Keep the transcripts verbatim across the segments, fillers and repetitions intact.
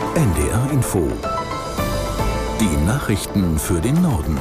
N D R Info. Die Nachrichten für den Norden.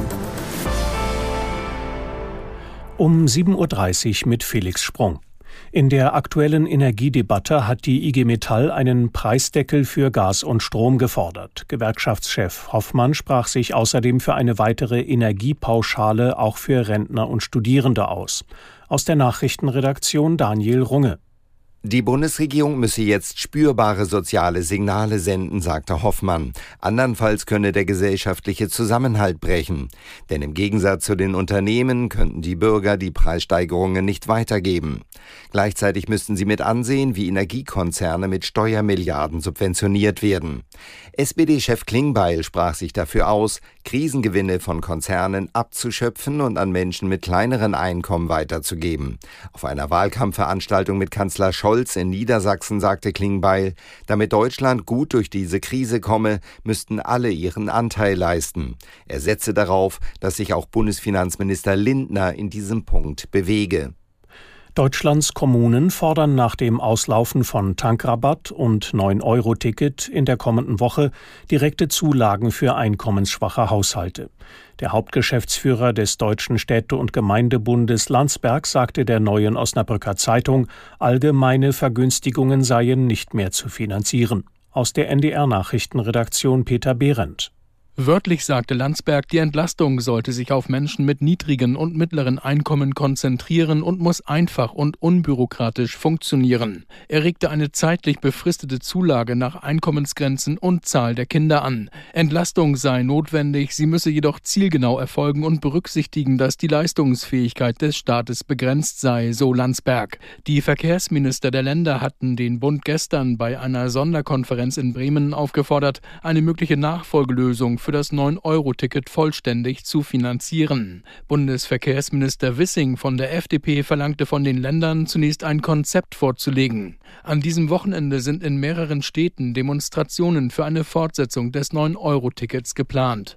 Um sieben Uhr dreißig mit Felix Sprung. In der aktuellen Energiedebatte hat die I G Metall einen Preisdeckel für Gas und Strom gefordert. Gewerkschaftschef Hoffmann sprach sich außerdem für eine weitere Energiepauschale auch für Rentner und Studierende aus. Aus der Nachrichtenredaktion Daniel Runge. Die Bundesregierung müsse jetzt spürbare soziale Signale senden, sagte Hoffmann. Andernfalls könne der gesellschaftliche Zusammenhalt brechen. Denn im Gegensatz zu den Unternehmen könnten die Bürger die Preissteigerungen nicht weitergeben. Gleichzeitig müssten sie mit ansehen, wie Energiekonzerne mit Steuermilliarden subventioniert werden. S P D-Chef Klingbeil sprach sich dafür aus, Krisengewinne von Konzernen abzuschöpfen und an Menschen mit kleineren Einkommen weiterzugeben. Auf einer Wahlkampfveranstaltung mit Kanzler Scholz in Niedersachsen sagte Klingbeil, damit Deutschland gut durch diese Krise komme, müssten alle ihren Anteil leisten. Er setze darauf, dass sich auch Bundesfinanzminister Lindner in diesem Punkt bewege. Deutschlands Kommunen fordern nach dem Auslaufen von Tankrabatt und neun Euro Ticket in der kommenden Woche direkte Zulagen für einkommensschwache Haushalte. Der Hauptgeschäftsführer des Deutschen Städte- und Gemeindebundes Landsberg sagte der Neuen Osnabrücker Zeitung, allgemeine Vergünstigungen seien nicht mehr zu finanzieren. Aus der N D R-Nachrichtenredaktion Peter Behrendt. Wörtlich sagte Landsberg, die Entlastung sollte sich auf Menschen mit niedrigen und mittleren Einkommen konzentrieren und muss einfach und unbürokratisch funktionieren. Er regte eine zeitlich befristete Zulage nach Einkommensgrenzen und Zahl der Kinder an. Entlastung sei notwendig, sie müsse jedoch zielgenau erfolgen und berücksichtigen, dass die Leistungsfähigkeit des Staates begrenzt sei, so Landsberg. Die Verkehrsminister der Länder hatten den Bund gestern bei einer Sonderkonferenz in Bremen aufgefordert, eine mögliche Nachfolgelösung für für das neun Euro Ticket vollständig zu finanzieren. Bundesverkehrsminister Wissing von der F D P verlangte von den Ländern, zunächst ein Konzept vorzulegen. An diesem Wochenende sind in mehreren Städten Demonstrationen für eine Fortsetzung des neun Euro Tickets geplant.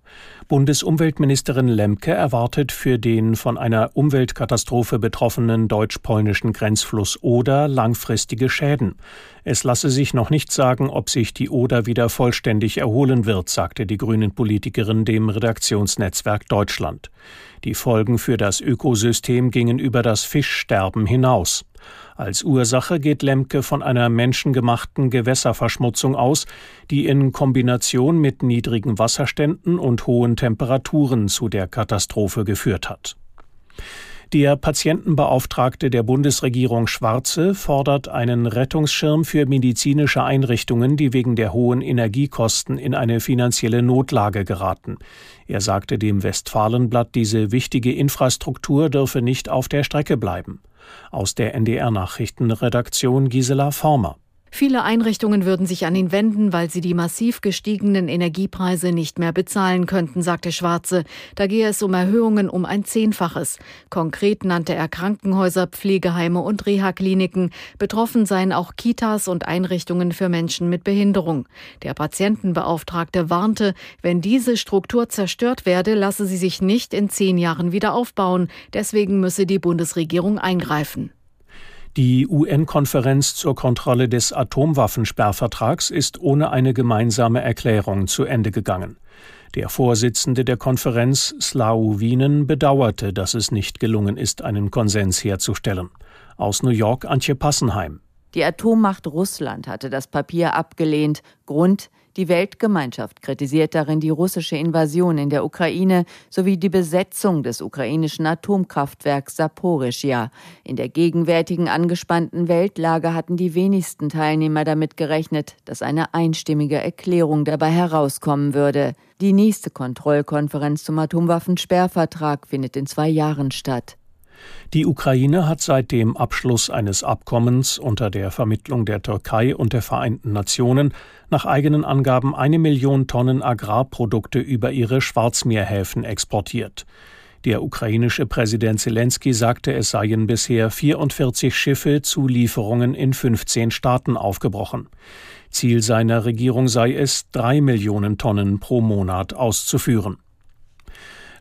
Bundesumweltministerin Lemke erwartet für den von einer Umweltkatastrophe betroffenen deutsch-polnischen Grenzfluss Oder langfristige Schäden. Es lasse sich noch nicht sagen, ob sich die Oder wieder vollständig erholen wird, sagte die Grünen-Politikerin dem Redaktionsnetzwerk Deutschland. Die Folgen für das Ökosystem gingen über das Fischsterben hinaus. Als Ursache geht Lemke von einer menschengemachten Gewässerverschmutzung aus, die in Kombination mit niedrigen Wasserständen und hohen Temperaturen zu der Katastrophe geführt hat. Der Patientenbeauftragte der Bundesregierung Schwarze fordert einen Rettungsschirm für medizinische Einrichtungen, die wegen der hohen Energiekosten in eine finanzielle Notlage geraten. Er sagte dem Westfalenblatt, diese wichtige Infrastruktur dürfe nicht auf der Strecke bleiben. Aus der N D R-Nachrichtenredaktion Gisela Former. Viele Einrichtungen würden sich an ihn wenden, weil sie die massiv gestiegenen Energiepreise nicht mehr bezahlen könnten, sagte Schwarze. Da gehe es um Erhöhungen um ein Zehnfaches. Konkret nannte er Krankenhäuser, Pflegeheime und Reha-Kliniken. Betroffen seien auch Kitas und Einrichtungen für Menschen mit Behinderung. Der Patientenbeauftragte warnte, wenn diese Struktur zerstört werde, lasse sie sich nicht in zehn Jahren wieder aufbauen. Deswegen müsse die Bundesregierung eingreifen. Die U N-Konferenz zur Kontrolle des Atomwaffensperrvertrags ist ohne eine gemeinsame Erklärung zu Ende gegangen. Der Vorsitzende der Konferenz, Slau Wienen, bedauerte, dass es nicht gelungen ist, einen Konsens herzustellen. Aus New York Antje Passenheim. Die Atommacht Russland hatte das Papier abgelehnt. Grund: Die Weltgemeinschaft kritisiert darin die russische Invasion in der Ukraine sowie die Besetzung des ukrainischen Atomkraftwerks Saporischschja. In der gegenwärtigen angespannten Weltlage hatten die wenigsten Teilnehmer damit gerechnet, dass eine einstimmige Erklärung dabei herauskommen würde. Die nächste Kontrollkonferenz zum Atomwaffensperrvertrag findet in zwei Jahren statt. Die Ukraine hat seit dem Abschluss eines Abkommens unter der Vermittlung der Türkei und der Vereinten Nationen nach eigenen Angaben eine Million Tonnen Agrarprodukte über ihre Schwarzmeerhäfen exportiert. Der ukrainische Präsident Selenskyj sagte, es seien bisher vierundvierzig Schiffe zu Lieferungen in fünfzehn Staaten aufgebrochen. Ziel seiner Regierung sei es, drei Millionen Tonnen pro Monat auszuführen.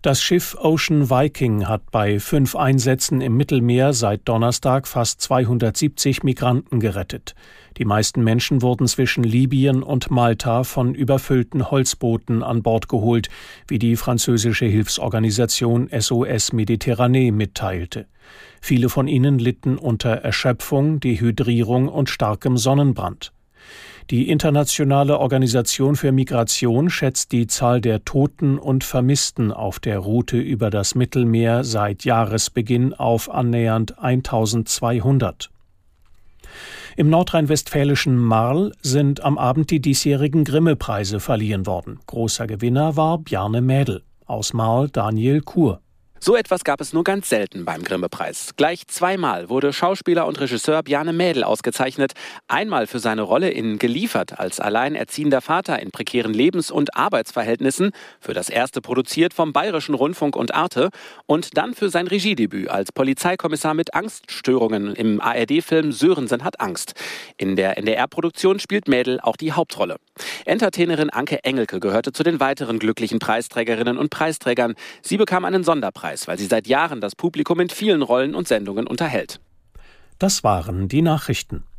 Das Schiff Ocean Viking hat bei fünf Einsätzen im Mittelmeer seit Donnerstag fast zweihundertsiebzig Migranten gerettet. Die meisten Menschen wurden zwischen Libyen und Malta von überfüllten Holzbooten an Bord geholt, wie die französische Hilfsorganisation S O S Mediterranee mitteilte. Viele von ihnen litten unter Erschöpfung, Dehydrierung und starkem Sonnenbrand. Die Internationale Organisation für Migration schätzt die Zahl der Toten und Vermissten auf der Route über das Mittelmeer seit Jahresbeginn auf annähernd eintausendzweihundert. Im nordrhein-westfälischen Marl sind am Abend die diesjährigen Grimme-Preise verliehen worden. Großer Gewinner war Bjarne Mädel. Aus Marl Daniel Kur. So etwas gab es nur ganz selten beim Grimme-Preis. Gleich zweimal wurde Schauspieler und Regisseur Bjarne Mädel ausgezeichnet. Einmal für seine Rolle in Geliefert als alleinerziehender Vater in prekären Lebens- und Arbeitsverhältnissen, für das erste produziert vom Bayerischen Rundfunk und Arte, und dann für sein Regiedebüt als Polizeikommissar mit Angststörungen im A R D-Film Sörensen hat Angst. In der N D R-Produktion spielt Mädel auch die Hauptrolle. Entertainerin Anke Engelke gehörte zu den weiteren glücklichen Preisträgerinnen und Preisträgern. Sie bekam einen Sonderpreis, weil sie seit Jahren das Publikum in vielen Rollen und Sendungen unterhält. Das waren die Nachrichten.